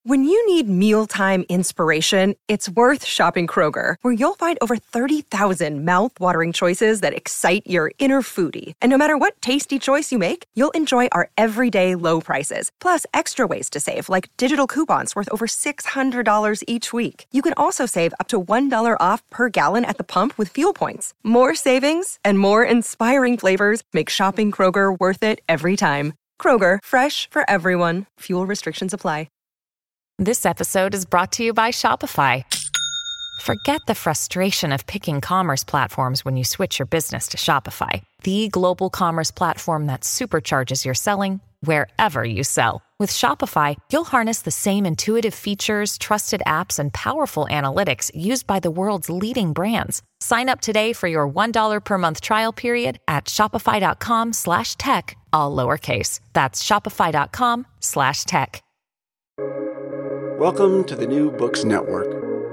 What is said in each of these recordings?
When you need mealtime inspiration, it's worth shopping Kroger, where you'll find over 30,000 mouth-watering choices that excite your inner foodie. And no matter what tasty choice you make, you'll enjoy our everyday low prices, plus extra ways to save, like digital coupons worth over $600 each week. You can also save up to $1 off per gallon at the pump with fuel points. More savings and more inspiring flavors make shopping Kroger worth it every time. Kroger, fresh for everyone. Fuel restrictions apply. This episode is brought to you by Shopify. Forget the frustration of picking commerce platforms when you switch your business to Shopify, the global commerce platform that supercharges your selling wherever you sell. With Shopify, you'll harness the same intuitive features, trusted apps, and powerful analytics used by the world's leading brands. Sign up today for your $1 per month trial period at shopify.com/tech, all lowercase. That's shopify.com/tech. Welcome to the New Books Network.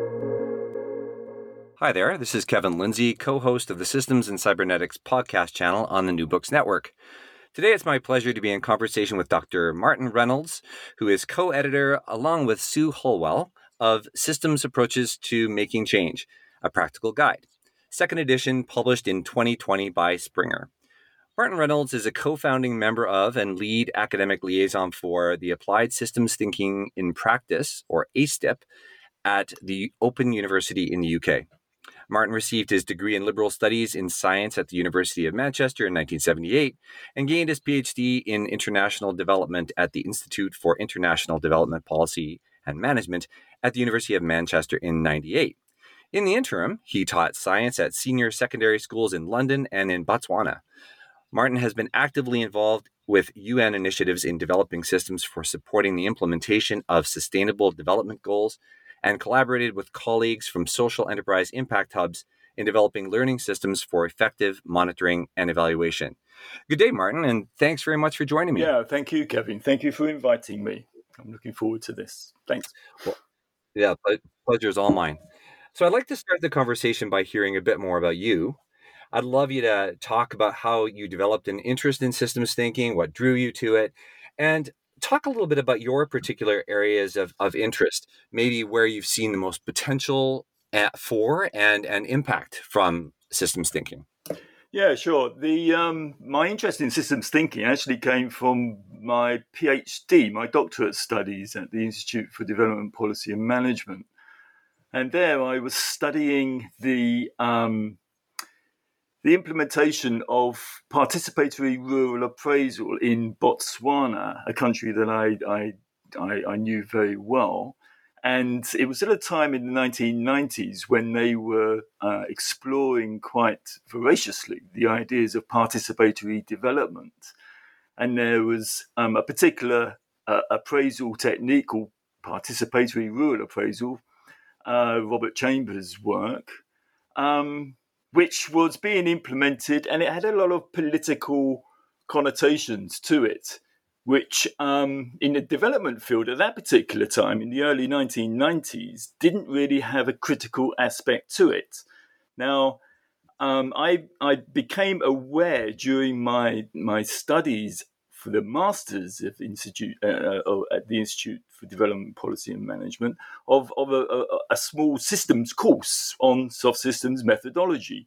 Hi there, this is Kevin Lindsay, co-host of the Systems and Cybernetics podcast channel on the New Books Network. Today it's my pleasure to be in conversation with Dr. Martin Reynolds, who is co-editor, along with Sue Holwell, of Systems Approaches to Making Change, a Practical Guide. Second edition, published in 2020 by Springer. Martin Reynolds is a co-founding member of and lead academic liaison for the Applied Systems Thinking in Practice, or ASTIP, at the Open University in the UK. Martin received his degree in liberal studies in science at the University of Manchester in 1978 and gained his PhD in international development at the Institute for International Development Policy and Management at the University of Manchester in 1998. In the interim, he taught science at senior secondary schools in London and in Botswana. Martin has been actively involved with UN initiatives in developing systems for supporting the implementation of sustainable development goals and collaborated with colleagues from social enterprise impact hubs in developing learning systems for effective monitoring and evaluation. Good day, Martin, and thanks very much for joining me. Yeah, thank you, Kevin. Thank you for inviting me. I'm looking forward to this. Thanks. Well, yeah, pleasure is all mine. So I'd like to start the conversation by hearing a bit more about you. I'd love you to talk about how you developed an interest in systems thinking, what drew you to it, and talk a little bit about your particular areas of interest, maybe where you've seen the most potential for and impact from systems thinking. Yeah, sure. My interest in systems thinking actually came from my PhD, my doctorate studies at the Institute for Development Policy and Management. And there I was studying the implementation of participatory rural appraisal in Botswana, a country that I knew very well. And it was at a time in the 1990s when they were exploring quite voraciously the ideas of participatory development. And there was a particular appraisal technique called participatory rural appraisal, Robert Chambers' work, which was being implemented, and it had a lot of political connotations to it, which in the development field at that particular time, in the early 1990s, didn't really have a critical aspect to it. Now, I became aware during my studies for the Masters of at the Institute for Development Policy and Management of a small systems course on soft systems methodology,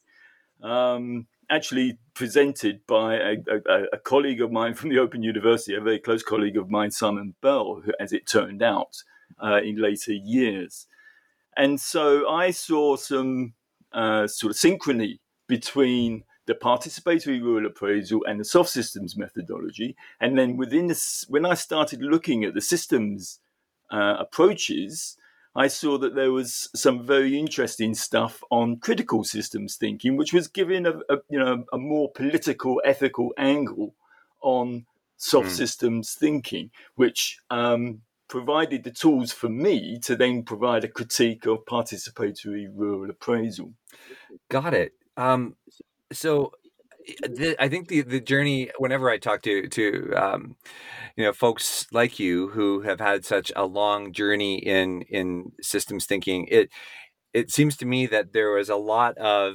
actually presented by a colleague of mine from the Open University, a very close colleague of mine, Simon Bell, who, as it turned out, in later years. And so I saw some sort of synchrony between the participatory rural appraisal and the soft systems methodology. And then within this, when I started looking at the systems approaches, I saw that there was some very interesting stuff on critical systems thinking, which was giving a more political, ethical angle on soft systems thinking, which provided the tools for me to then provide a critique of participatory rural appraisal. Got it. So I think the journey, whenever I talk to folks like you who have had such a long journey in systems thinking, it seems to me that there was a lot of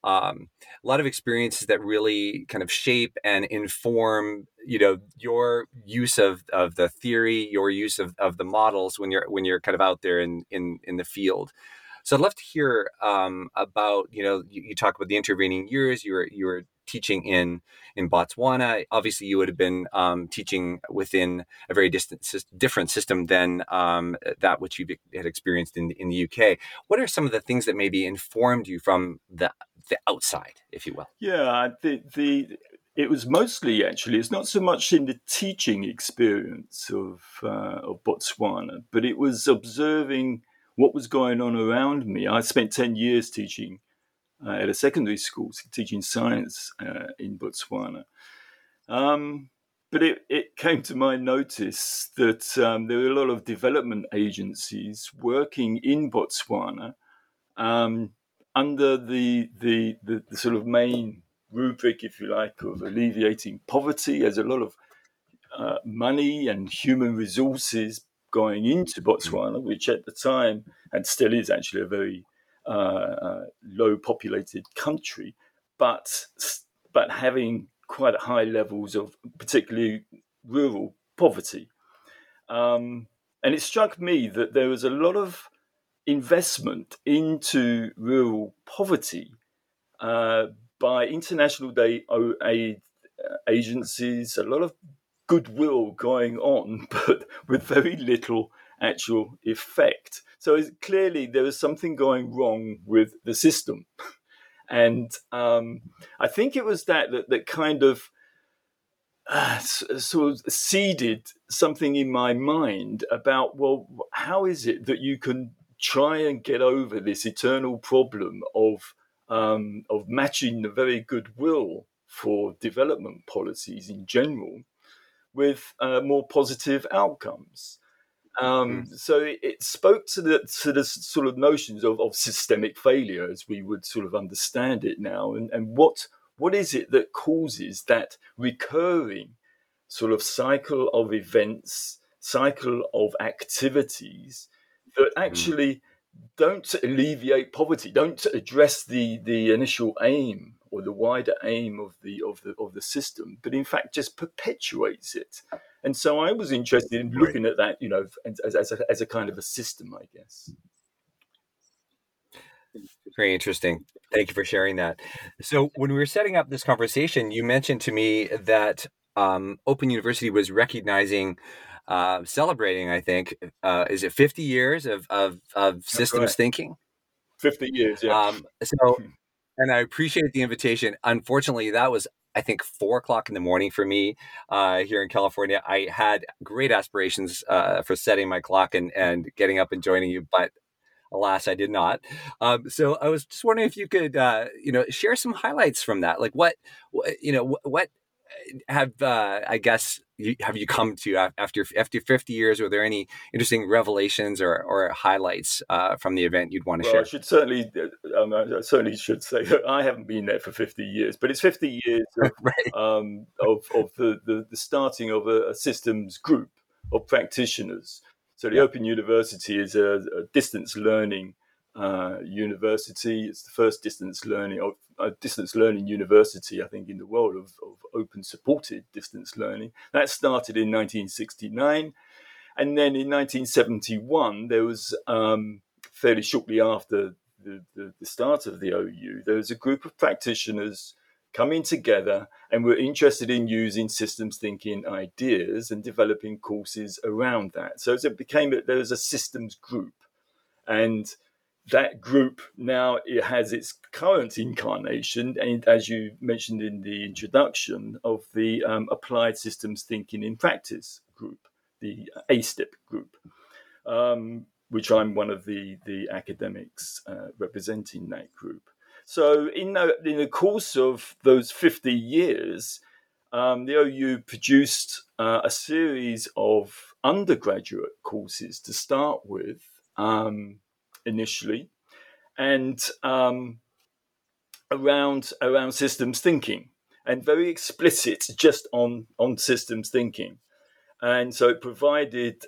a lot of experiences that really kind of shape and inform, your use of the theory, your use of the models when you're kind of out there in the field. So I'd love to hear about, you talk about the intervening years. You were teaching in Botswana. Obviously, you would have been teaching within a very different system than that which you had experienced in the UK. What are some of the things that maybe informed you from the outside, if you will? Yeah, it was mostly, actually, it's not so much in the teaching experience of Botswana, but it was observing what was going on around me. I spent 10 years teaching at a secondary school, teaching science in Botswana. But it came to my notice that there were a lot of development agencies working in Botswana under the sort of main rubric, if you like, of alleviating poverty. There's a lot of money and human resources going into Botswana, which at the time, and still is actually a very low populated country, but having quite high levels of particularly rural poverty. And it struck me that there was a lot of investment into rural poverty by international aid agencies, a lot of goodwill going on, but with very little actual effect. So clearly there was something going wrong with the system. And I think it was that kind of sort of seeded something in my mind about, well, how is it that you can try and get over this eternal problem of matching the very goodwill for development policies in general with more positive outcomes. So it spoke to the sort of notions of systemic failure as we would sort of understand it now, and what is it that causes that recurring sort of cycle of events, cycle of activities that actually don't alleviate poverty, don't address the initial aim or the wider aim of the system, but in fact just perpetuates it. And so I was interested in looking at that, as a kind of a system, I guess. Very interesting. Thank you for sharing that. So when we were setting up this conversation, you mentioned to me that Open University was recognizing, celebrating, I think, is it 50 years of systems thinking? 50 years, yeah. And I appreciate the invitation. Unfortunately, that was, I think, 4:00 in the morning for me here in California. I had great aspirations for setting my clock and getting up and joining you, but alas, I did not. So I was just wondering if you could, share some highlights from that. Like what have have you come to after 50 years? Were there any interesting revelations or highlights from the event you'd want to share? I should certainly, I certainly should say that I haven't been there for 50 years, but it's 50 years of the starting of a systems group of practitioners. So the Open University is a distance learning university. It's the first distance learning university, I think, in the world of open supported distance learning. That started in 1969. And then in 1971, there was, fairly shortly after the start of the OU, there was a group of practitioners coming together and were interested in using systems thinking ideas and developing courses around that. So there was a systems group. And that group now, it has its current incarnation, and as you mentioned in the introduction, of the Applied Systems Thinking in Practice group, the ASTIP group, which I'm one of the academics representing that group. So in the course of those 50 years, the OU produced a series of undergraduate courses to start with, initially, and around systems thinking, and very explicit just on systems thinking. And so it provided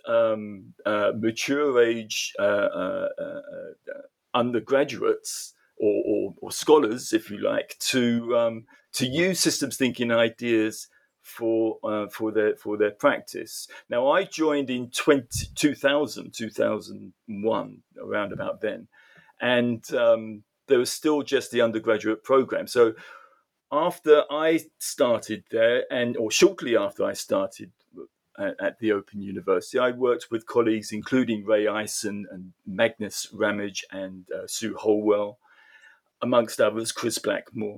mature age undergraduates or or scholars, if you like, to use systems thinking ideas for their practice. Now, I joined in 2001, around about then, and there was still just the undergraduate program. So after I started there, or shortly after I started at the Open University, I worked with colleagues including Ray Eisen and Magnus Ramage and Sue Holwell, amongst others, Chris Blackmore.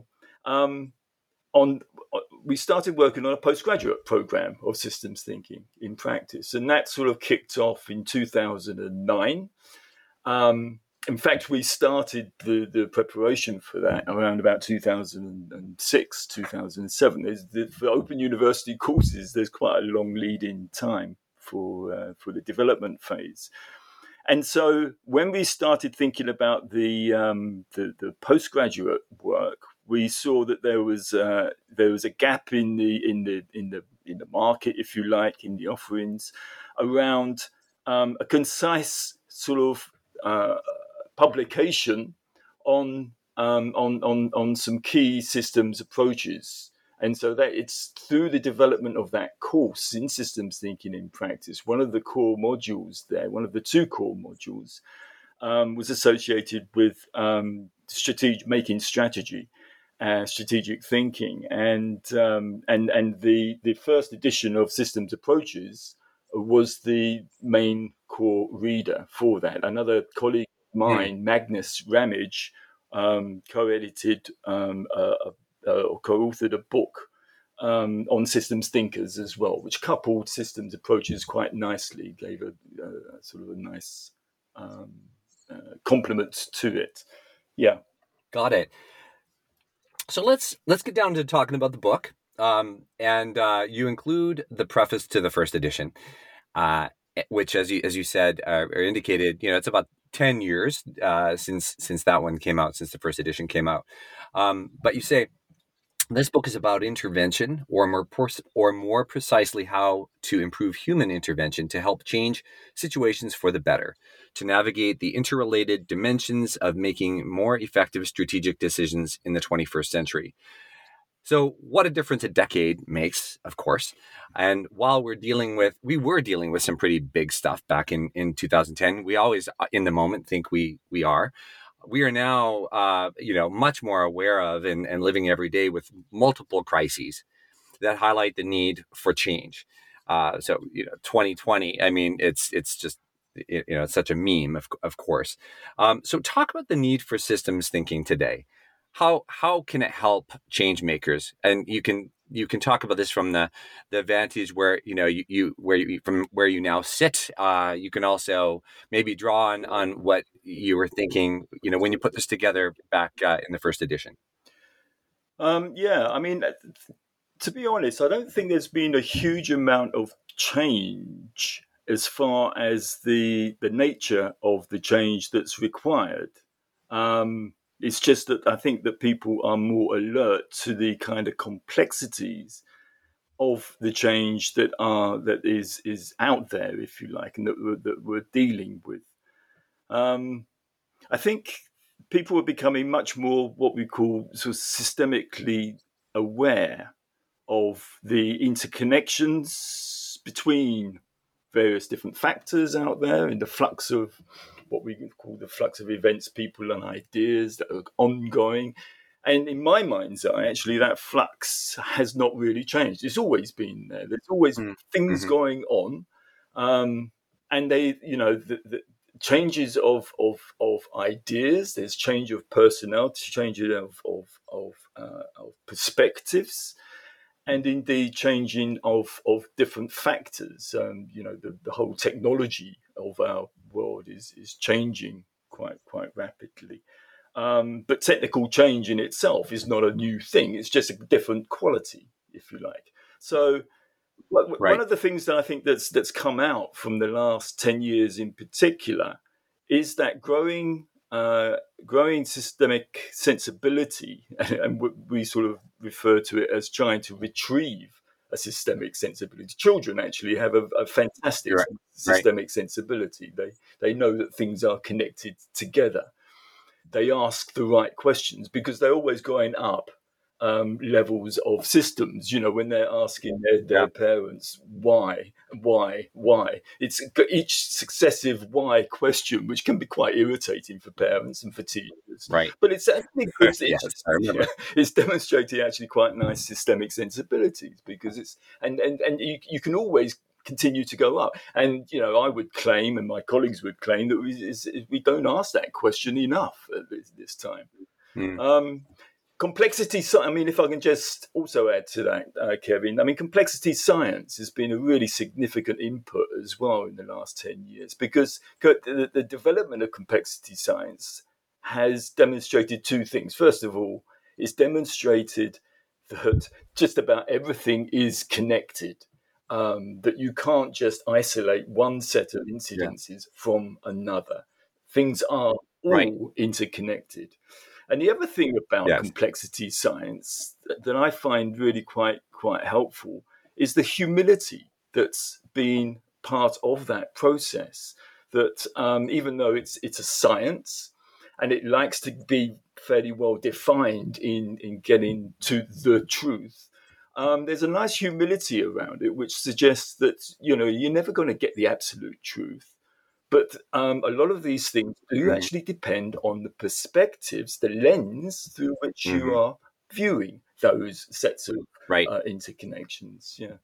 We started working on a postgraduate program of systems thinking in practice, and that sort of kicked off in 2009. In fact, we started the preparation for that around about 2006, 2007. For Open University courses, there's quite a long lead-in time for the development phase. And so when we started thinking about the postgraduate work, we saw that there was a gap in the market, if you like, in the offerings around a concise sort of publication on some key systems approaches. And so that it's through the development of that course in systems thinking in practice, one of the core modules there, one of the two core modules, was associated with strategic thinking, and the first edition of Systems Approaches was the main core reader for that. Another colleague of mine, Magnus Ramage, co-edited or co-authored a book on systems thinkers as well, which coupled systems approaches quite nicely, gave a sort of a nice complement to it. Yeah. Got it. So let's get down to talking about the book. And you include the preface to the first edition, which, as you said or indicated, it's about 10 years since that one came out, since the first edition came out. But you say this book is about intervention, or more precisely, how to improve human intervention to help change situations for the better, to navigate the interrelated dimensions of making more effective strategic decisions in the 21st century. So what a difference a decade makes, of course. And while we were dealing with some pretty big stuff back in 2010, we always in the moment think we are. We are now, much more aware of and living every day with multiple crises that highlight the need for change. 2020, I mean, it's just, it's such a meme, of course. So talk about the need for systems thinking today. How can it help change makers? And you can talk about this from the vantage where from where you now sit. You can also maybe draw on what you were thinking, when you put this together back in the first edition. Yeah, I mean, to be honest, I don't think there's been a huge amount of change as far as the nature of the change that's required. It's just that I think that people are more alert to the kind of complexities of the change that is out there, if you like, and that we're dealing with. I think people are becoming much more what we call sort of systemically aware of the interconnections between various different factors out there in the flux of what we call the flux of events, people and ideas that are ongoing. And in my mind's eye, actually, that flux has not really changed. It's always been there. There's always things going on. And the changes of ideas, there's change of personnel, change of perspectives, and indeed changing of different factors. The whole technology of our world is changing quite rapidly. But technical change in itself is not a new thing. It's just a different quality, if you like. So one of the things that I think that's come out from the last 10 years in particular is that growing systemic sensibility, and we sort of refer to it as trying to retrieve a systemic sensibility. Children actually have a fantastic systemic sensibility. They know that things are connected together. they ask the right questions, because they're always going up levels of systems, when they're asking their parents why. It's each successive why question, which can be quite irritating for parents and for teachers. Right. But it's actually Yes, I remember. it's demonstrating actually quite nice systemic sensibilities, because it's and you can always continue to go up. And I would claim, and my colleagues would claim, that we don't ask that question enough at this time. Complexity, if I can just also add to that, Kevin, complexity science has been a really significant input as well in the last 10 years, because the development of complexity science has demonstrated two things. First of all, it's demonstrated that just about everything is connected, that you can't just isolate one set of incidences from another. Things are all interconnected. And the other thing about complexity science that I find really quite helpful is the humility that's been part of that process. That even though it's a science and it likes to be fairly well defined in getting to the truth, there's a nice humility around it, which suggests that you're never going to get the absolute truth. But a lot of these things do actually depend on the perspectives, the lens through which you are viewing those sets of interconnections. Yeah.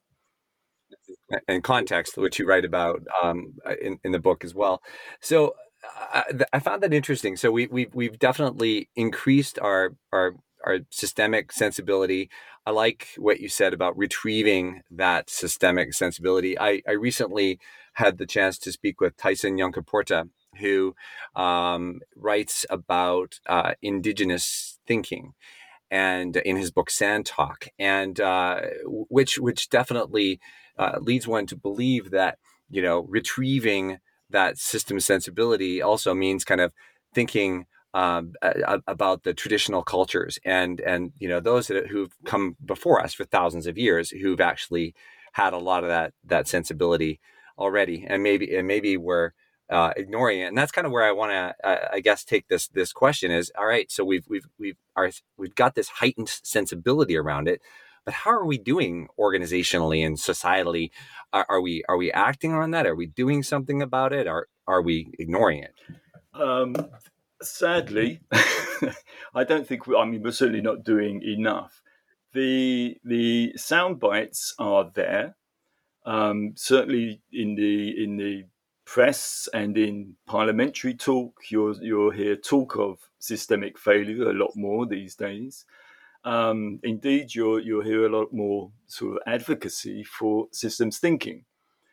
And context, which you write about in the book as well. So I found that interesting. So we've definitely increased our systemic sensibility. I like what you said about retrieving that systemic sensibility. I recently had the chance to speak with Tyson Yunkaporta, who writes about indigenous thinking, and in his book Sand Talk, and which definitely leads one to believe that retrieving that system sensibility also means kind of thinking about the traditional cultures and those who've come before us for thousands of years, who've actually had a lot of that sensibility already, and maybe we're ignoring it. And that's kind of where I want to, I guess, take this question is, all right, so we've got this heightened sensibility around it, but how are we doing organizationally and societally? Are we acting on that? Are we doing something about it? Or are we ignoring it? Sadly, I don't think we're certainly not doing enough. The sound bites are there, certainly in the press and in parliamentary talk. You'll hear talk of systemic failure a lot more these days. Indeed, you'll hear a lot more sort of advocacy for systems thinking.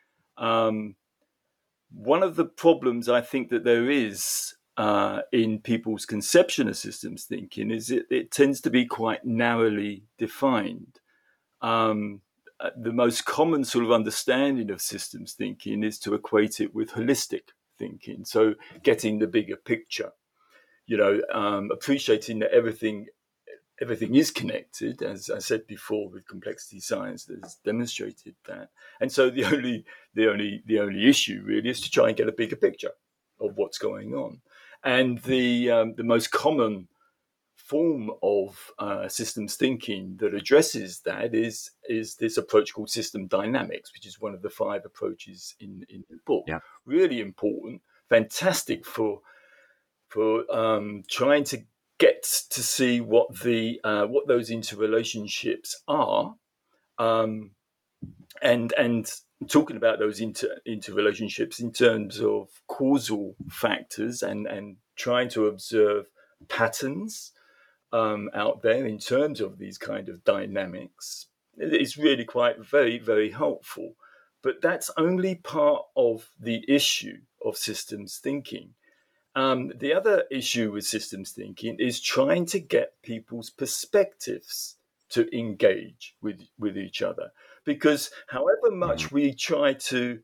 One of the problems I think that there is in people's conception of systems thinking is it tends to be quite narrowly defined. The most common sort of understanding of systems thinking is to equate it with holistic thinking. So getting the bigger picture, appreciating that everything is connected, as I said before, with complexity science that has demonstrated that. And so the only issue really is to try and get a bigger picture of what's going on. And the most common form of systems thinking that addresses that is this approach called system dynamics, which is one of the 5 approaches in the book. Yeah. Really important, fantastic for trying to get to see what those interrelationships are, and talking about those interrelationships in terms of causal factors and trying to observe patterns out there in terms of these kind of dynamics is really quite very, very helpful. But that's only part of the issue of systems thinking. The other issue with systems thinking is trying to get people's perspectives to engage with each other, because however much we try to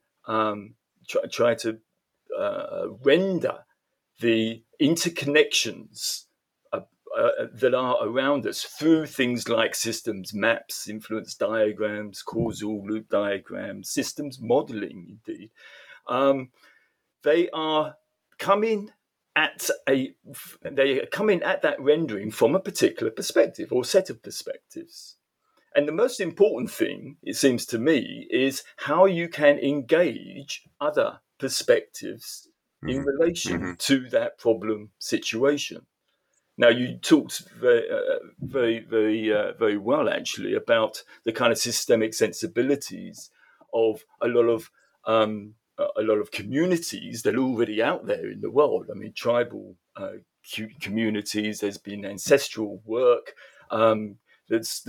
render the interconnections that are around us through things like systems maps, influence diagrams, causal loop diagrams, systems modeling, indeed, they are coming they come in at that rendering from a particular perspective or set of perspectives. And the most important thing, it seems to me, is how you can engage other perspectives in relation to that problem situation. Now, you talked very well, actually, about the kind of systemic sensibilities of a lot of communities that are already out there in the world. I mean, tribal communities. There's been ancestral work that's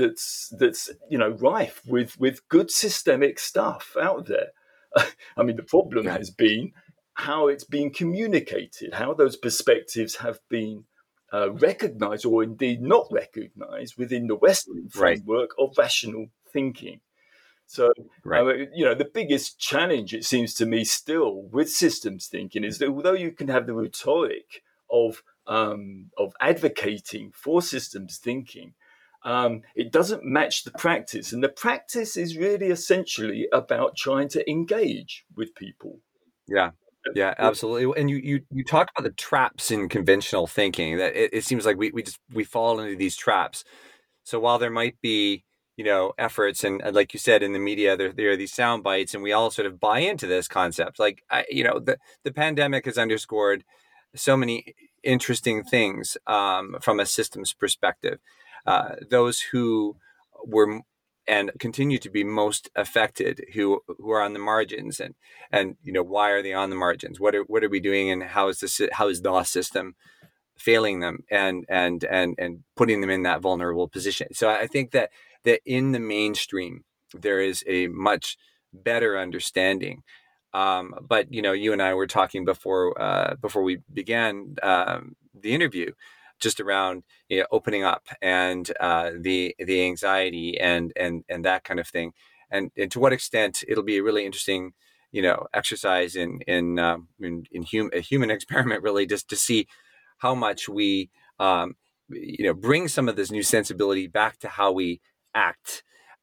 rife with good systemic stuff out there. I mean, the problem has been how it's been communicated, how those perspectives have been recognized or indeed not recognized within the Western framework of rational thinking. So, the biggest challenge, it seems to me, still with systems thinking is that although you can have the rhetoric of advocating for systems thinking, it doesn't match the practice. And the practice is really essentially about trying to engage with people. Yeah, absolutely. And you talk about the traps in conventional thinking, that it seems like we fall into these traps. So while there might be, efforts, and like you said, in the media, there are these sound bites, and we all sort of buy into this concept. Like, the pandemic has underscored so many interesting things from a systems perspective. Those who were and continue to be most affected, who are on the margins, and why are they on the margins? What are we doing, and how is the system failing them and putting them in that vulnerable position? So I think that in the mainstream there is a much better understanding. But you and I were talking before we began the interview, just around opening up and the anxiety and that kind of thing, and to what extent it'll be a really interesting exercise in a human experiment, really, just to see how much we bring some of this new sensibility back to how we act,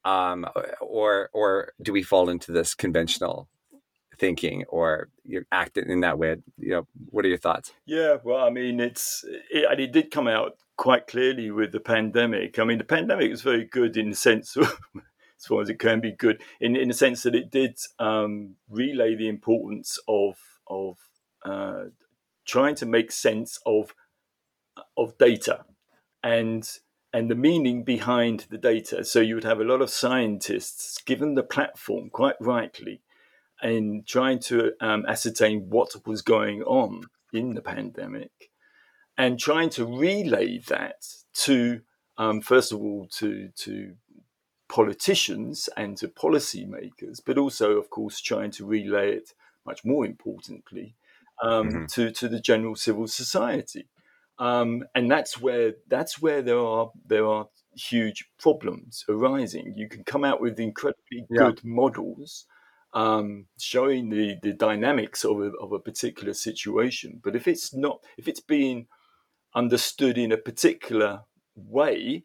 or do we fall into this conventional thinking, or you act in that way? What are your thoughts? Yeah, well, I mean, it did come out quite clearly with the pandemic. I mean, the pandemic was very good in the sense of, as far as it can be good, in the sense that it did relay the importance of trying to make sense of data and the meaning behind the data. So you would have a lot of scientists given the platform, quite rightly, in trying to ascertain what was going on in the pandemic, and trying to relay that to, first of all, to politicians and to policymakers, but also, of course, trying to relay it, much more importantly, to the general civil society. And that's where there are huge problems arising. You can come out with incredibly good models showing the dynamics of a particular situation, but if it's being understood in a particular way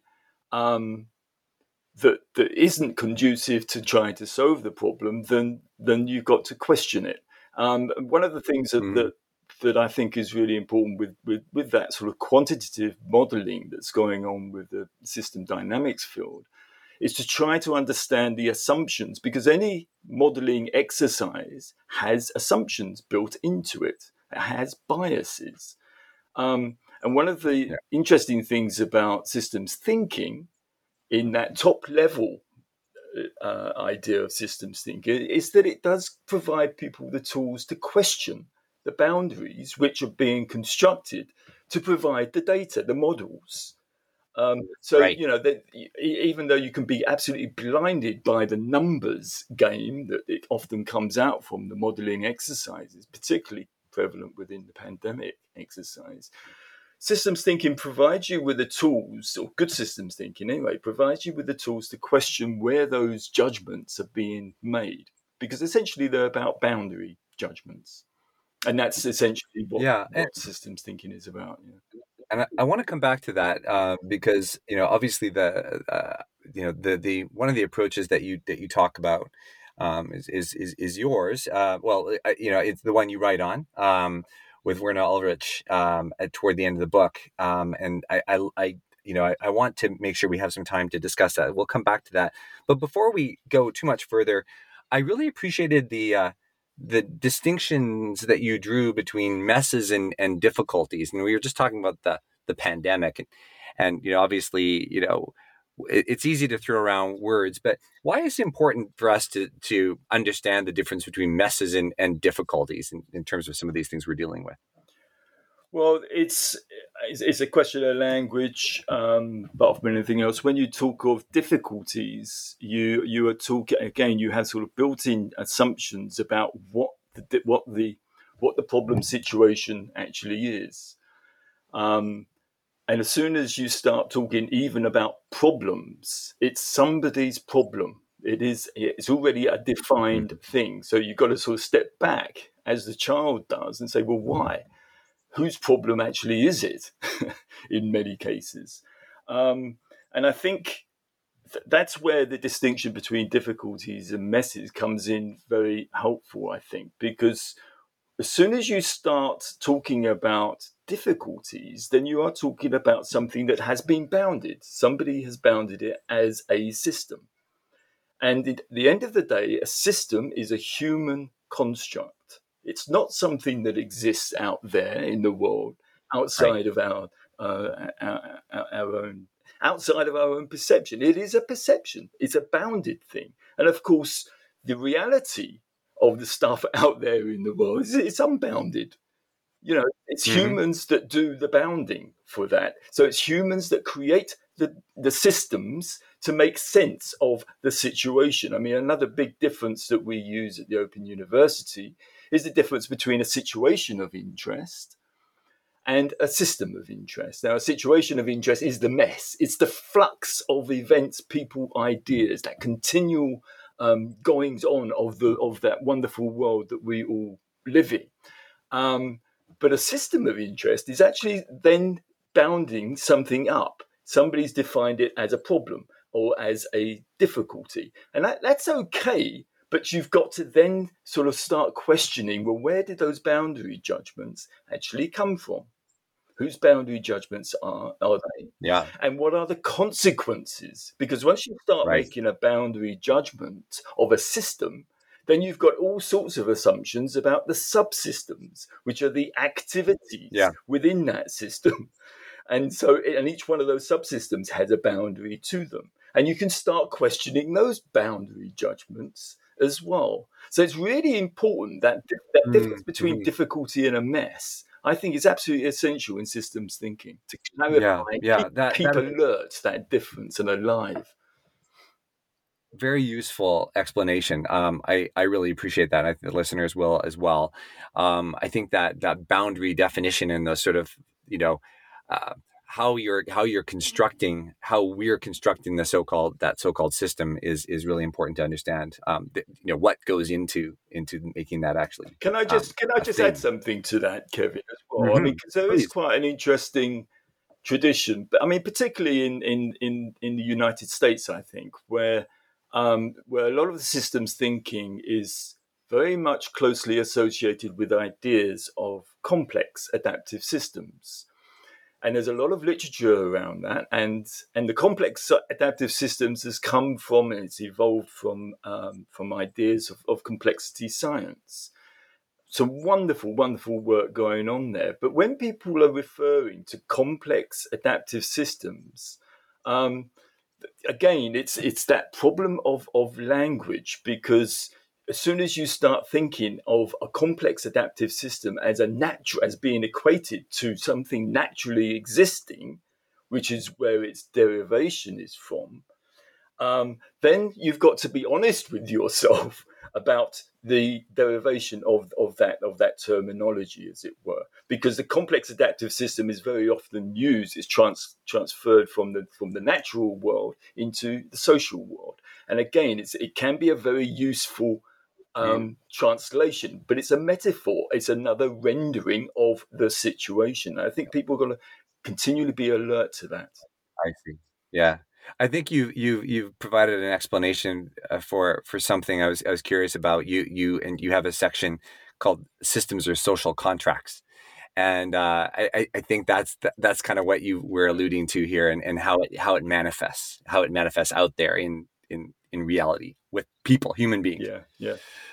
that isn't conducive to trying to solve the problem, then you've got to question it. One of the things that I think is really important with that sort of quantitative modeling that's going on with the system dynamics field is to try to understand the assumptions, because any modeling exercise has assumptions built into it. It has biases. And one of the interesting things about systems thinking in that top level idea of systems thinking is that it does provide people the tools to question the boundaries which are being constructed to provide the data, the models. Even though you can be absolutely blinded by the numbers game that it often comes out from the modeling exercises, particularly prevalent within the pandemic exercise, systems thinking provides you with the tools, or good systems thinking anyway, provides you with the tools to question where those judgments are being made, because essentially they're about boundary judgments. And that's essentially what systems thinking is about. Yeah. And I want to come back to that because obviously the one of the approaches that you talk about is yours. It's the one you write on, Werner Ulrich toward the end of the book, and I want to make sure we have some time to discuss that. We'll come back to that, but before we go too much further, I really appreciated the distinctions that you drew between messes and difficulties, and we were just talking about the pandemic, and obviously it's easy to throw around words, but why is it important for us to understand the difference between messes and difficulties in terms of some of these things we're dealing with? Well, it's a question of language, but of anything else. When you talk of difficulties, you are talking again. You have sort of built-in assumptions about what the problem situation actually is. And as soon as you start talking even about problems, it's somebody's problem. It's already a defined thing. So you've got to sort of step back as the child does and say, well, why? Whose problem actually is it in many cases? And I think that's where the distinction between difficulties and messes comes in very helpful, I think, because as soon as you start talking about difficulties, then you are talking about something that has been bounded. Somebody has bounded it as a system. And at the end of the day, a system is a human construct. It's not something that exists out there in the world, outside of our own perception. It is a perception. It's a bounded thing. And of course, the reality of the stuff out there in the world it's unbounded. It's humans that do the bounding for that. So it's humans that create the systems to make sense of the situation. I mean, another big difference that we use at the Open University is the difference between a situation of interest and a system of interest. Now, a situation of interest is the mess. It's the flux of events, people, ideas, that continual goings on of that wonderful world that we all live in. But a system of interest is actually then bounding something up. Somebody's defined it as a problem or as a difficulty. And that's okay, but you've got to then sort of start questioning, well, where did those boundary judgments actually come from? Whose boundary judgments are they? Yeah. And what are the consequences? Because once you start making a boundary judgment of a system, then you've got all sorts of assumptions about the subsystems, which are the activities within that system. And each one of those subsystems has a boundary to them. And you can start questioning those boundary judgments as well. So it's really important that difference between difficulty and a mess, I think, is absolutely essential in systems thinking to clarify, keep alert, that difference and alive. Very useful explanation. I really appreciate that. I think the listeners will as well. I think that boundary definition and the sort of how we're constructing the so-called system is really important to understand. What goes into making that actually. Can I just add something to that, Kevin, as well? I mean, because there is quite an interesting tradition, but I mean, particularly in the United States, I think, where a lot of the systems thinking is very much closely associated with ideas of complex adaptive systems. And there's a lot of literature around that. And the complex adaptive systems has come from, and it's evolved from ideas of complexity science. Some wonderful, wonderful work going on there. But when people are referring to complex adaptive systems, again, it's that problem of language, because as soon as you start thinking of a complex adaptive system as being equated to something naturally existing, which is where its derivation is from, then you've got to be honest with yourself about the derivation of that terminology, as it were, because the complex adaptive system is very often used, it's transferred from the natural world into the social world. And again, it can be a very useful translation, but it's a metaphor. It's another rendering of the situation. I think people are going to continually be alert to that. I see. Yeah. I think you've provided an explanation for something I was curious about. You have a section called systems or social contracts, And I think that's kind of what you were alluding to here, and how it manifests out there in reality with people, human beings. Yeah.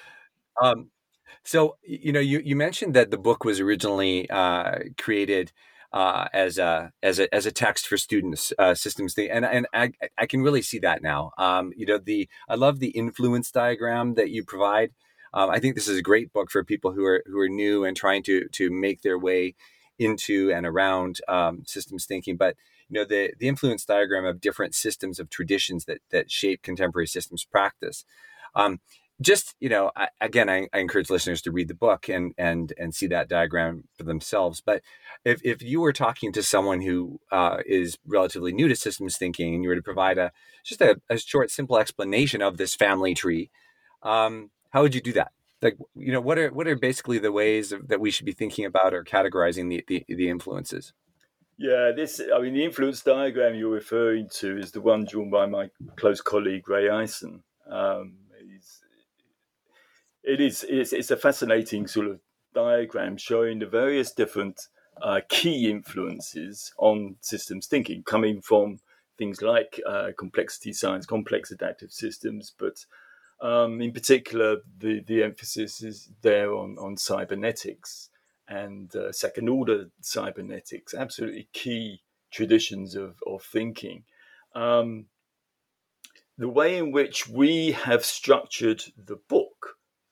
So you mentioned that the book was originally created as a text for students, systems thing, and I can really see that now. I love the influence diagram that you provide. I think this is a great book for people who are new and trying to make their way into and around systems thinking. But the influence diagram of different systems of traditions that shape contemporary systems practice. I encourage listeners to read the book and see that diagram for themselves. But if you were talking to someone who is relatively new to systems thinking, and you were to provide a short, simple explanation of this family tree, how would you do that? Like, what are basically the ways that we should be thinking about or categorizing the influences? Yeah, the influence diagram you're referring to is the one drawn by my close colleague, Ray Eisen. It's a fascinating sort of diagram showing the various different key influences on systems thinking, coming from things like complexity science, complex adaptive systems, but in particular, the emphasis is there on cybernetics and second-order cybernetics, absolutely key traditions of thinking. The way in which we have structured the book,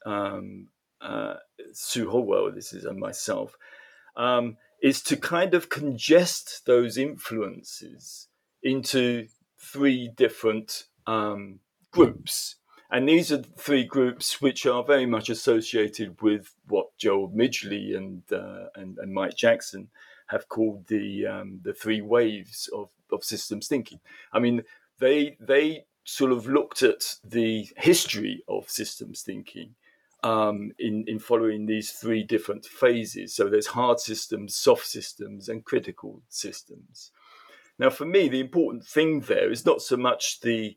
Sue Holwell, this is myself, is to kind of congest those influences into three different groups. And these are three groups which are very much associated with what Gerald Midgley and Mike Jackson have called the three waves of systems thinking. I mean, they sort of looked at the history of systems thinking in following these three different phases. So there's hard systems, soft systems, and critical systems. Now, for me, the important thing there is not so much the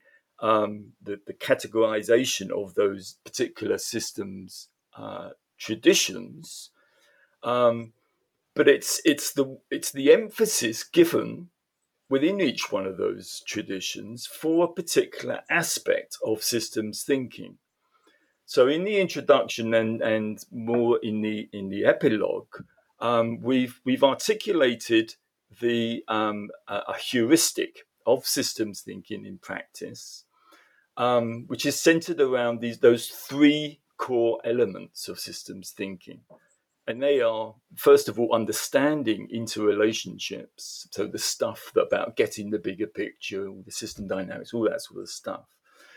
categorization of those particular systems traditions, but it's the emphasis given within each one of those traditions for a particular aspect of systems thinking. So in the introduction and more in the epilogue, we've articulated a heuristic of systems thinking in practice, which is centered around those three core elements of systems thinking. And they are, first of all, understanding interrelationships. So the stuff about getting the bigger picture, all the system dynamics, all that sort of stuff.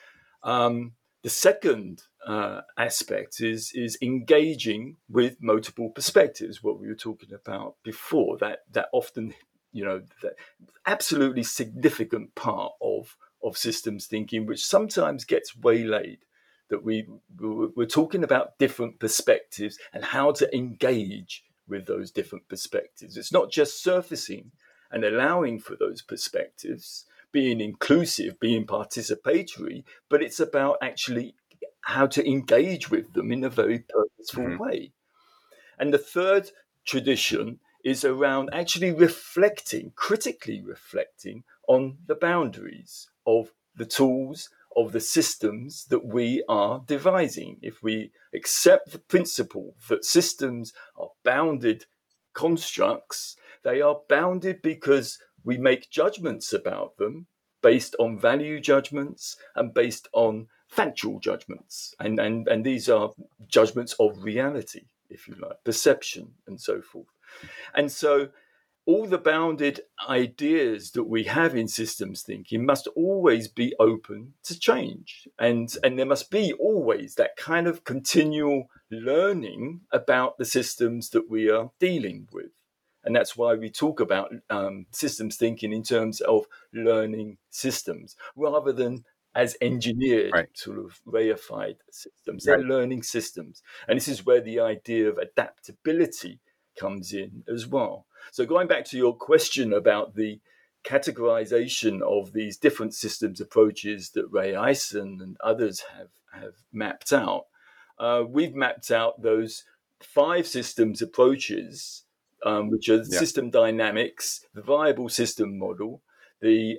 The second aspect is engaging with multiple perspectives, what we were talking about before, that often, that absolutely significant part of systems thinking, which sometimes gets waylaid, that we're talking about different perspectives and how to engage with those different perspectives. It's not just surfacing and allowing for those perspectives, being inclusive, being participatory, but it's about actually how to engage with them in a very purposeful way. And the third tradition is around actually critically reflecting on the boundaries of the tools, of the systems that we are devising. If we accept the principle that systems are bounded constructs, they are bounded because we make judgments about them based on value judgments and based on factual judgments. And these are judgments of reality, if you like, perception and so forth. And so all the bounded ideas that we have in systems thinking must always be open to change. And there must be always that kind of continual learning about the systems that we are dealing with. And that's why we talk about systems thinking in terms of learning systems, rather than as engineered, sort of reified systems. They're learning systems. And this is where the idea of adaptability comes in as well. So going back to your question about the categorization of these different systems approaches that Ray Eisen and others have mapped out, we've mapped out those 5 systems approaches which are system dynamics, the viable system model, the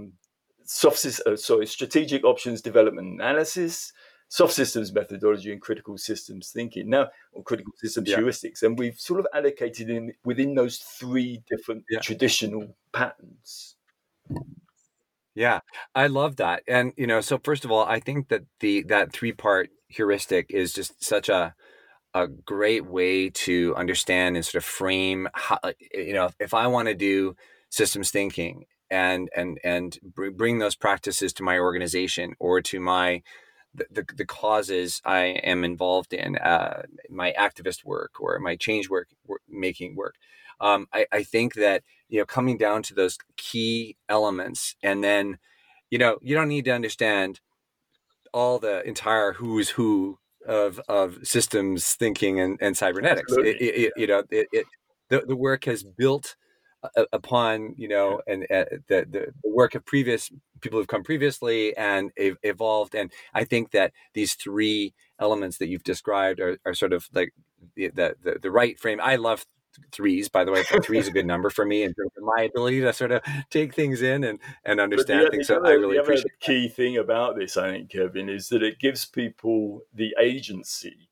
strategic options development analysis, soft systems methodology, and critical systems thinking. Now, or critical systems heuristics, and we've sort of allocated within those three different traditional patterns. Yeah, I love that. And, so first of all, I think that that 3-part heuristic is just such a great way to understand and sort of frame how, if I want to do systems thinking and bring those practices to my organization or to the causes I am involved in, my activist work or my change making work. I think that, coming down to those key elements, and then, you don't need to understand all the entire who's who of systems thinking and cybernetics. The work has built upon, and the work of previous people who've come previously and evolved. And I think that these 3 elements that you've described are sort of like the right frame. I love 3s, by the way. 3 is a good number for me in terms of my ability to sort of take things in and understand things. So I really appreciate the key thing about this, I think, Kevin, is that it gives people the agency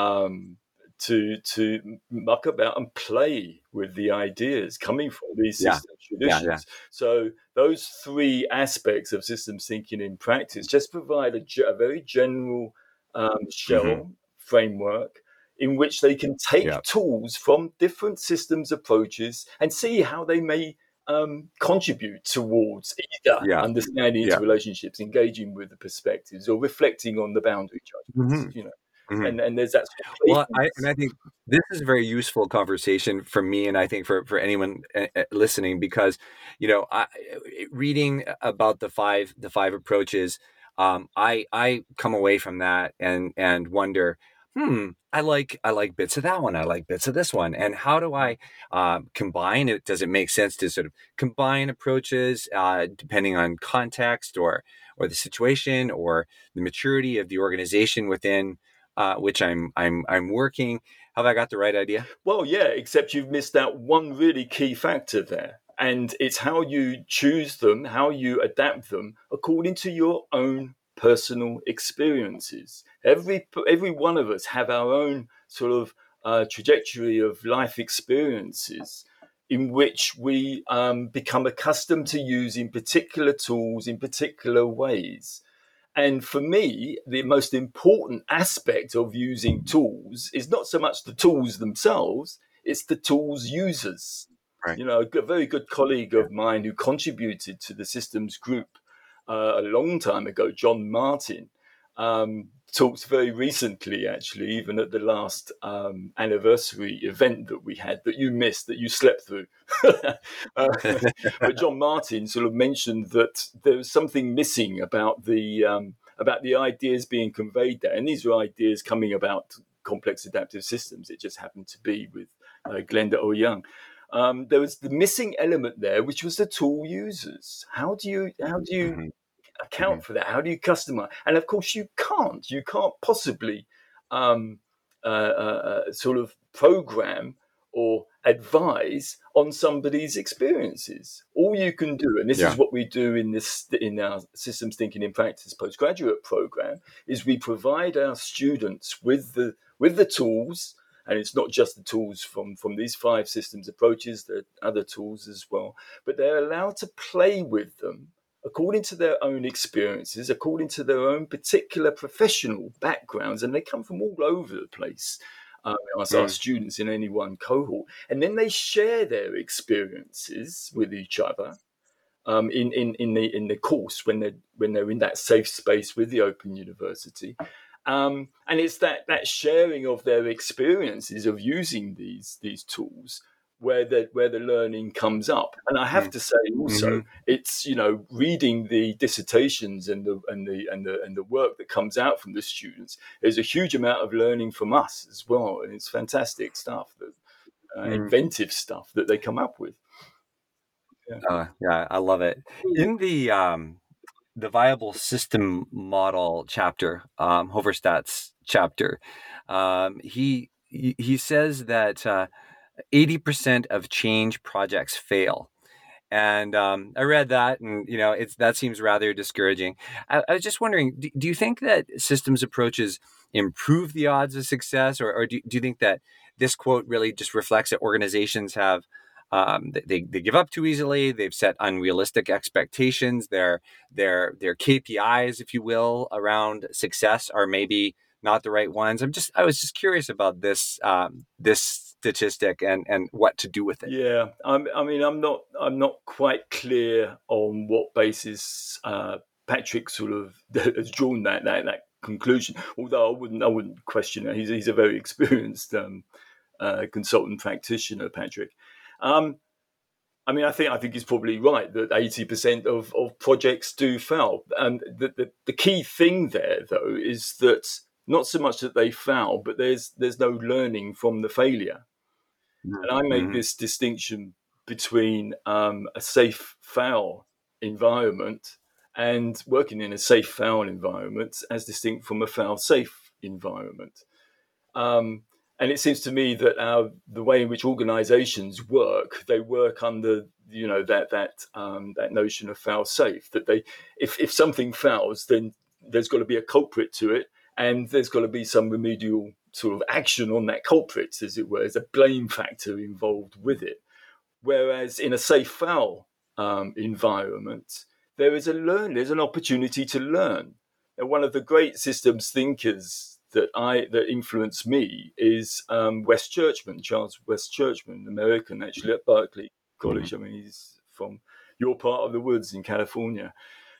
to muck about and play with the ideas coming from these system traditions. So those 3 aspects of systems thinking in practice just provide a very general shell framework in which they can take tools from different systems approaches and see how they may contribute towards either understanding interrelationships, engaging with the perspectives, or reflecting on the boundary judgments. And there's that sort of I think this is a very useful conversation for me, and I think for anyone listening, because reading about the five approaches, I come away from that and wonder, I like bits of that one, I like bits of this one, and how do I combine it? Does it make sense to sort of combine approaches depending on context or the situation or the maturity of the organization within which I'm working? Have I got the right idea? Well, yeah, except you've missed out one really key factor there. And it's how you choose them, how you adapt them according to your own personal experiences. Every one of us have our own sort of trajectory of life experiences in which we become accustomed to using particular tools in particular ways. And for me, the most important aspect of using tools is not so much the tools themselves, it's the tools users. Right. A very good colleague of mine who contributed to the systems group a long time ago, John Martin, talked very recently, actually, even at the last anniversary event that we had that you missed, that you slept through. But John Martin sort of mentioned that there was something missing about the ideas being conveyed there. And these are ideas coming about complex adaptive systems. It just happened to be with Glenda O. Young. There was the missing element there, which was the tool users. How do you account for that? How do you customize? And of course, you can't possibly sort of program or advise on somebody's experiences. All you can do, and this is what we do in our Systems Thinking in Practice postgraduate program, is we provide our students with the tools. And it's not just the tools from these 5 systems approaches, there are other tools as well. But they're allowed to play with them according to their own experiences, according to their own particular professional backgrounds. And they come from all over the place, our students in any one cohort. And then they share their experiences with each other in the course when they're in that safe space with the Open University. And it's that sharing of their experiences of using these tools where the learning comes up. And I have to say also, it's reading the dissertations and the work that comes out from the students. There's a huge amount of learning from us as well, and it's fantastic stuff, inventive stuff that they come up with. Yeah, I love it. In the viable system model chapter, Hoverstadt's chapter, he says that 80% of change projects fail. And I read that, and that seems rather discouraging. I was just wondering, do you think that systems approaches improve the odds of success, or do you think that this quote really just reflects that organizations have they give up too easily? They've set unrealistic expectations. Their KPIs, if you will, around success are maybe not the right ones. I was just curious about this statistic and what to do with it. Yeah, I'm not quite clear on what basis Patrick sort of has drawn that conclusion. Although I wouldn't question it. He's a very experienced consultant practitioner, Patrick. I think he's probably right that 80% of projects do fail. And the key thing there, though, is that not so much that they fail, but there's no learning from the failure. And I make this distinction between a safe fail environment and working in a safe fail environment as distinct from a fail safe environment. And it seems to me that the way in which organizations work, they work under that notion of fail safe. That if something fails, then there's got to be a culprit to it, and there's got to be some remedial sort of action on that culprit, as it were. There's a blame factor involved with it. Whereas in a safe fail environment, there's an opportunity to learn. And one of the great systems thinkers that influenced me is Charles West Churchman, American, actually, at Berkeley College. I mean, he's from your part of the woods in California.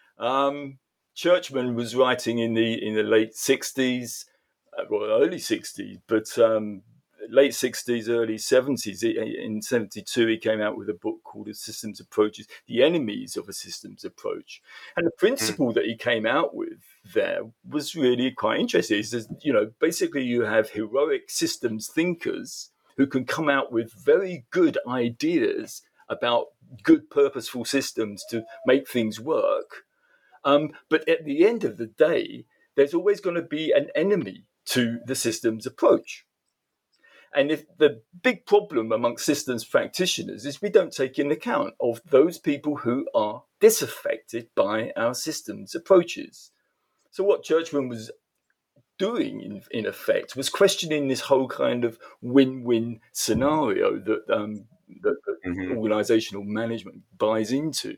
Churchman was writing in the late 60s, early 60s, but late 60s, early 70s. In 72, he came out with a book called The Systems Approaches, The Enemies of a Systems Approach. And the principle that he came out with there was really quite interesting. He says, basically you have heroic systems thinkers who can come out with very good ideas about good, purposeful systems to make things work. But at the end of the day, there's always going to be an enemy to the systems approach. And if the big problem amongst systems practitioners is we don't take into account of those people who are disaffected by our systems approaches. So what Churchman was doing, in effect, was questioning this whole kind of win-win scenario that organizational management buys into.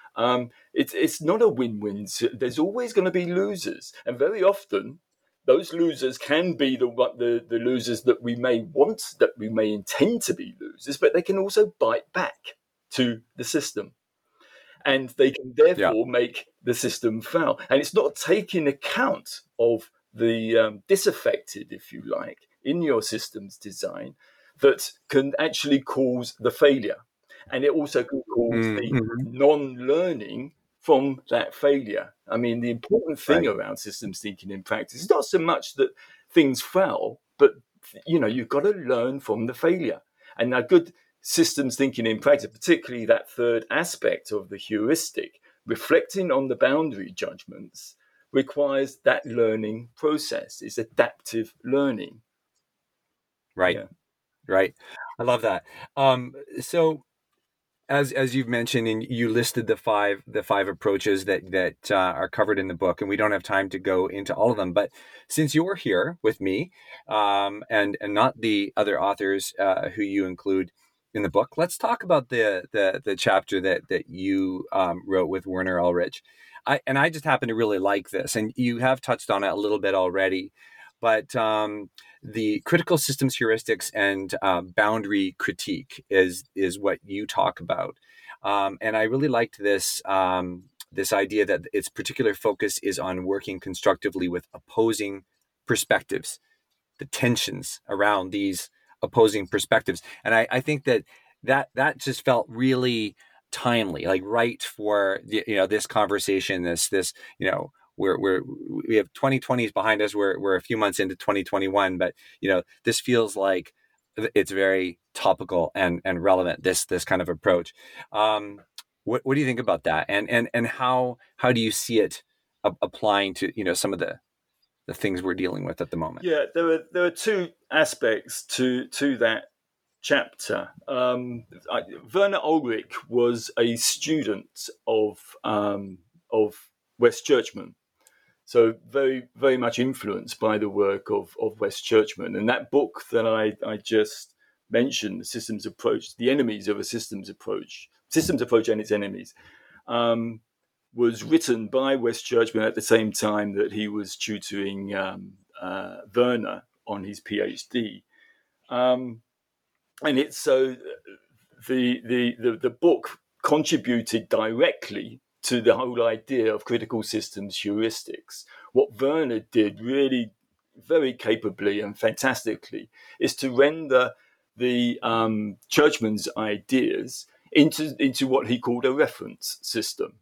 It's not a win-win. There's always going to be losers. And very often, those losers can be the losers that we may want, that we may intend to be losers, but they can also bite back to the system. And they can therefore make the system fail. And it's not taking account of the disaffected, if you like, in your system's design that can actually cause the failure. And it also can cause the non-learning from that failure. I mean, the important thing around systems thinking in practice is not so much that things fail, but, you've got to learn from the failure. And a good systems thinking in practice, particularly that third aspect of the heuristic, reflecting on the boundary judgments, requires that learning process. It's adaptive learning. Right. Yeah. Right. I love that. So as you've mentioned, and you listed the five approaches that are covered in the book, and we don't have time to go into all of them, but since you're here with me, and not the other authors who you include in the book, let's talk about the chapter that you wrote with Werner Ulrich. I just happen to really like this, and you have touched on it a little bit already, but the critical systems heuristics and boundary critique is what you talk about, and I really liked this this idea that its particular focus is on working constructively with opposing perspectives, the tensions around these opposing perspectives, and I think that just felt really timely, like right for this conversation, this we have 2020s behind us. We're a few months into 2021, but this feels like it's very topical and relevant. This kind of approach. What do you think about that? And how do you see it applying to some of the things we're dealing with at the moment? Yeah, there are two aspects to that chapter. Werner Ulrich was a student of West Churchman, so very, very much influenced by the work of West Churchman. And that book that I just mentioned, The Systems Approach, The Enemies of a Systems Approach and Its Enemies, was written by West Churchman at the same time that he was tutoring Werner on his PhD. And it's so the book contributed directly to the whole idea of critical systems heuristics. What Werner did really very capably and fantastically is to render the Churchman's ideas into what he called a reference system.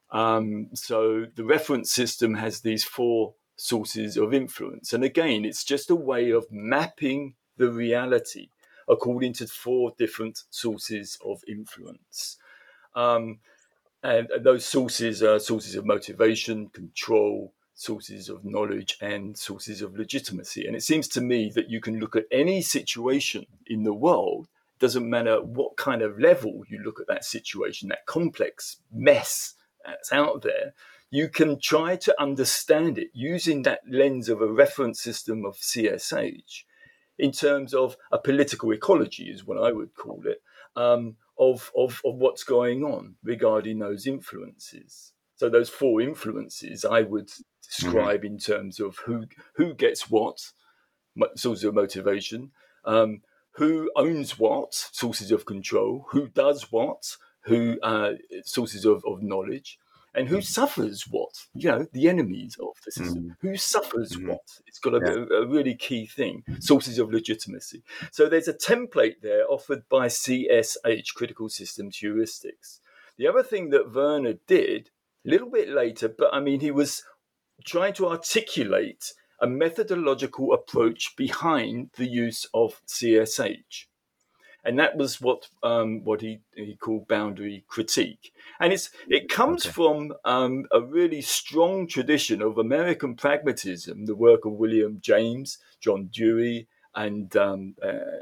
So the reference system has these four sources of influence. And again, it's just a way of mapping the reality according to four different sources of influence. And those sources are sources of motivation, control, sources of knowledge, and sources of legitimacy. And it seems to me that you can look at any situation in the world, doesn't matter what kind of level you look at that situation, that complex mess that's out there, you can try to understand it using that lens of a reference system of CSH in terms of a political ecology, is what I would call it, of what's going on regarding those influences. So those four influences I would describe in terms of who gets what, sources of motivation, who owns what, sources of control, who does what, sources of knowledge, and who suffers what, the enemies of the system. Who suffers what? It's got to be a really key thing, sources of legitimacy. So there's a template there offered by CSH, Critical Systems Heuristics. The other thing that Werner did, a little bit later, but I mean, he was trying to articulate a methodological approach behind the use of CSH. And that was what he called boundary critique. And it comes from a really strong tradition of American pragmatism, the work of William James, John Dewey, and can't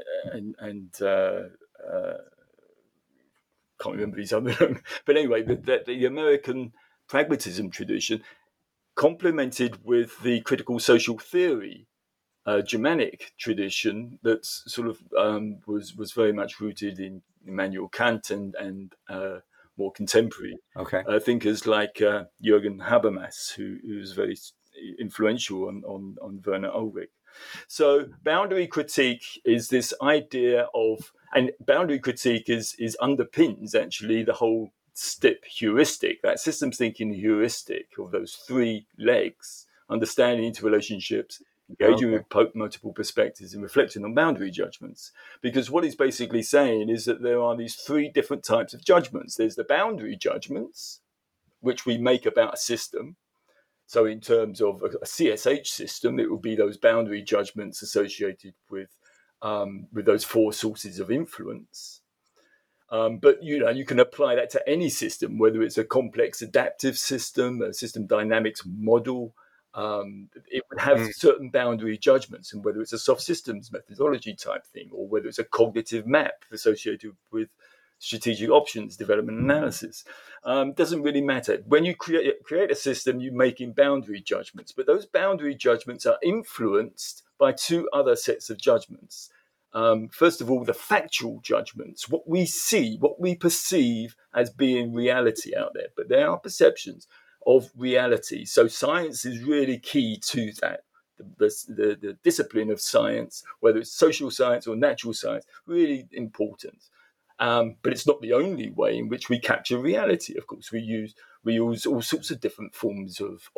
remember his other, but anyway, the American pragmatism tradition complemented with the critical social theory Germanic tradition that sort of was very much rooted in Immanuel Kant and more contemporary thinkers like Jürgen Habermas, who was very influential on Werner Ulrich. So boundary critique is this idea of, and boundary critique is underpins actually the whole STIP heuristic, that systems thinking heuristic of those three legs: understanding interrelationships, engaging with multiple perspectives, and reflecting on boundary judgments. Because what he's basically saying is that there are these three different types of judgments. There's the boundary judgments, which we make about a system. So in terms of a CSH system, it would be those boundary judgments associated with those four sources of influence. But you can apply that to any system, whether it's a complex adaptive system, a system dynamics model. It would have certain boundary judgments, and whether it's a soft systems methodology type thing, or whether it's a cognitive map associated with strategic options development analysis, doesn't really matter. When you create a system, you're making boundary judgments, but those boundary judgments are influenced by two other sets of judgments. First of all, the factual judgments, what we see, what we perceive as being reality out there, but there are perceptions of reality. So science is really key to that. The discipline of science, whether it's social science or natural science, really important. But it's not the only way in which we capture reality. Of course, we use all sorts of different forms of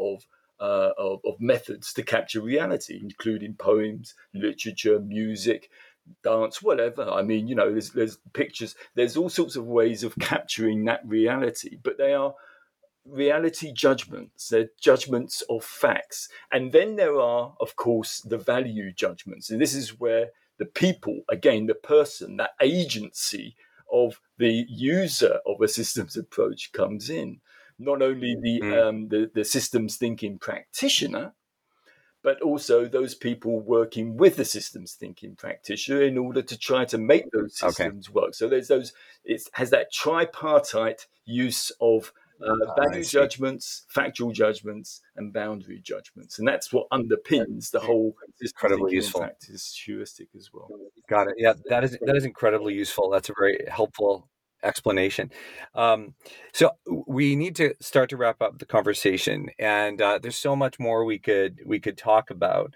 methods to capture reality, including poems, literature, music, dance, whatever. I mean, there's pictures. There's all sorts of ways of capturing that reality, but they are reality judgments. They're judgments of facts. And then there are, of course, the value judgments. And this is where the people, again, the person, that agency of the user of a systems approach comes in. Not only the systems thinking practitioner, but also those people working with the systems thinking practitioner in order to try to make those systems work. So there's those, it has that tripartite use of value judgments, factual judgments, and boundary judgments. And that's what underpins the whole incredibly useful practice heuristic as well. Got it. Yeah, that is incredibly useful. That's a very helpful explanation. So we need to start to wrap up the conversation, and there's so much more we could talk about.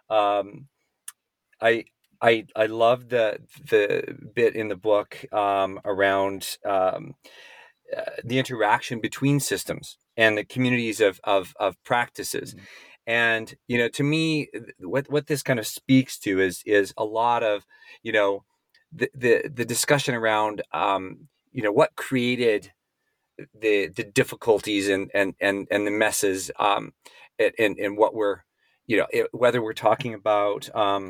I love the bit in the book around the interaction between systems and the communities of practices. Mm-hmm. And, to me, what this kind of speaks to is a lot of, the discussion around, what created the difficulties and the messes, and what we're, whether we're talking about,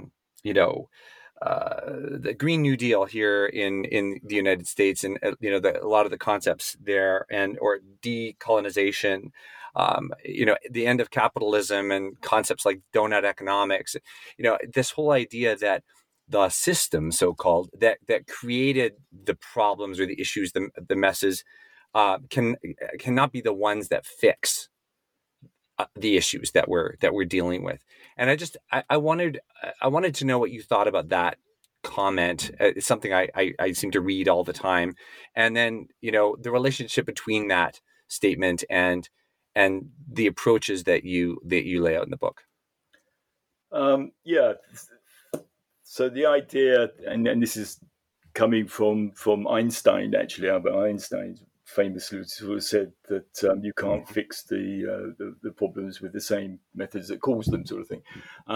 the Green New Deal here in the United States, and a lot of the concepts there, or decolonization, the end of capitalism, and concepts like donut economics. This whole idea that the system, so-called, that created the problems or the issues, the messes, cannot be the ones that fix the issues that we're dealing with. And I wanted to know what you thought about that comment. It's something I seem to read all the time. And then, the relationship between that statement and the approaches that you lay out in the book. Yeah. So the idea, and this is coming from Einstein, actually, Albert Einstein famously sort of said that you can't fix the problems with the same methods that cause them, sort of thing.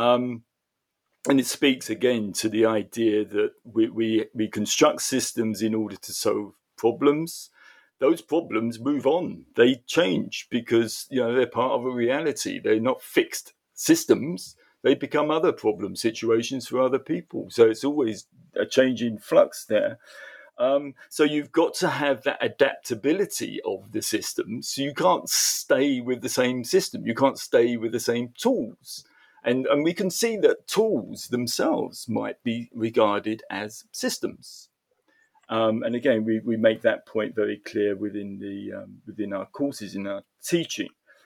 And it speaks again to the idea that we construct systems in order to solve problems. Those problems move on; they change because they're part of a reality. They're not fixed systems. They become other problem situations for other people. So it's always a change in flux there. So you've got to have that adaptability of the system. So you can't stay with the same system. You can't stay with the same tools. And we can see that tools themselves might be regarded as systems. And again, we make that point very clear within our courses, in our teaching.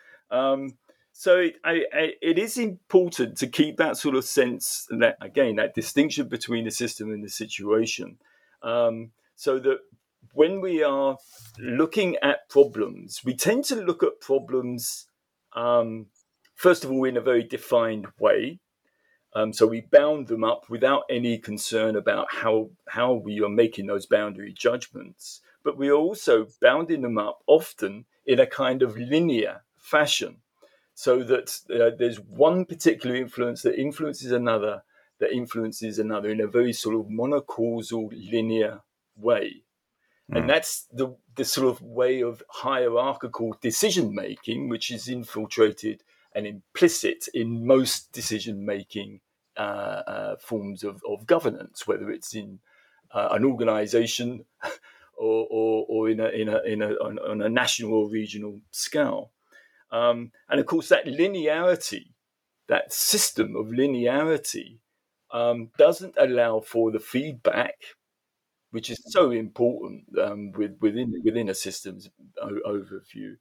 So it is important to keep that sort of sense, that distinction between the system and the situation, so that when we are looking at problems, we tend to look at problems, first of all, in a very defined way. So we bound them up without any concern about how we are making those boundary judgments. But we are also bounding them up often in a kind of linear fashion, so that there's one particular influence that influences another, in a very sort of monocausal linear way. And that's the sort of way of hierarchical decision-making, which is infiltrated and implicit in most decision-making forms of governance, whether it's in an organization or on a national or regional scale. And of course, that linearity, that system of linearity, doesn't allow for the feedback, which is so important within a systems overview.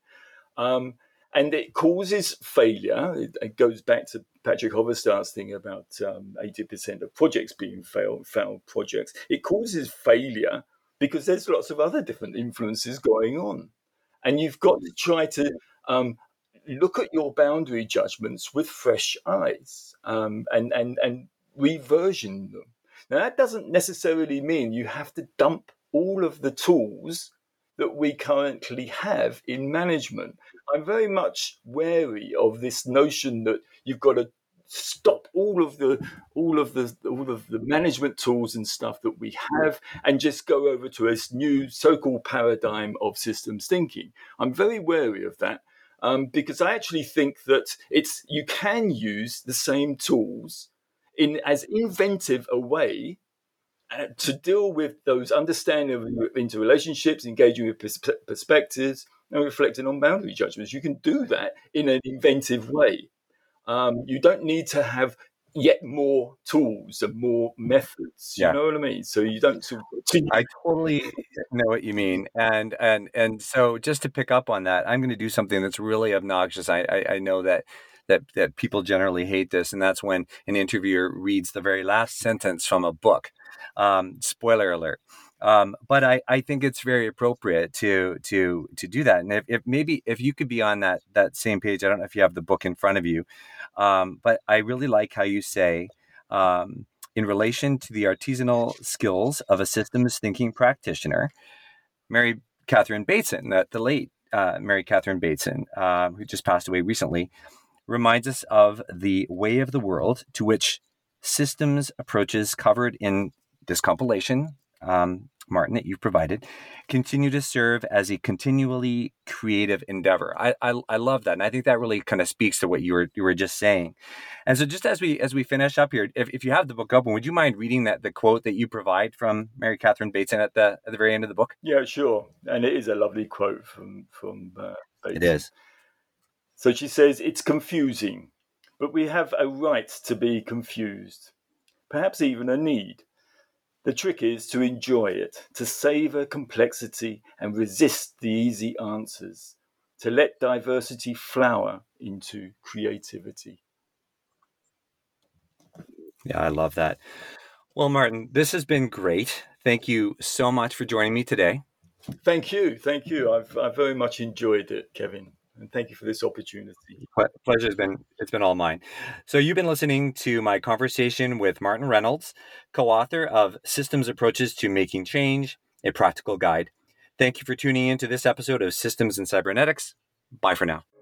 And it causes failure. It goes back to Patrick Hoverstad's thing about 80% of projects being failed projects. It causes failure because there's lots of other different influences going on. And you've got to try to look at your boundary judgments with fresh eyes, and reversion them. Now, that doesn't necessarily mean you have to dump all of the tools that we currently have in management. I'm very much wary of this notion that you've got to stop all of the management tools and stuff that we have and just go over to a new so-called paradigm of systems thinking. I'm very wary of that. Because I actually think that you can use the same tools in as inventive a way to deal with those understanding of interrelationships, engaging with perspectives, and reflecting on boundary judgments. You can do that in an inventive way. You don't need to have yet more tools and more methods. You Yeah. know what I mean? So you don't sort of continue. I totally know what you mean. And so just to pick up on that, I'm going to do something that's really obnoxious. I know that people generally hate this, and that's when an interviewer reads the very last sentence from a book. Spoiler alert. But I think it's very appropriate to do that. And if you could be on that same page, I don't know if you have the book in front of you, but I really like how you say, in relation to the artisanal skills of a systems thinking practitioner, Mary Catherine Bateson, the late Mary Catherine Bateson, who just passed away recently, reminds us of the way of the world to which systems approaches covered in this compilation, Martin, that you've provided, continue to serve as a continually creative endeavor. I love that, and I think that really kind of speaks to what you were just saying. And so, just as we finish up here, if you have the book open, would you mind reading the quote that you provide from Mary Catherine Bateson at the very end of the book? Yeah, sure. And it is a lovely quote from Bateson. It is. So she says, "It's confusing, but we have a right to be confused, perhaps even a need. The trick is to enjoy it, to savor complexity and resist the easy answers, to let diversity flower into creativity." Yeah, I love that. Well, Martin, this has been great. Thank you so much for joining me today. Thank you. I've very much enjoyed it, Kevin. And thank you for this opportunity. Pleasure it's been all mine. So you've been listening to my conversation with Martin Reynolds, co-author of Systems Approaches to Making Change, a Practical Guide. Thank you for tuning in to this episode of Systems in Cybernetics. Bye for now.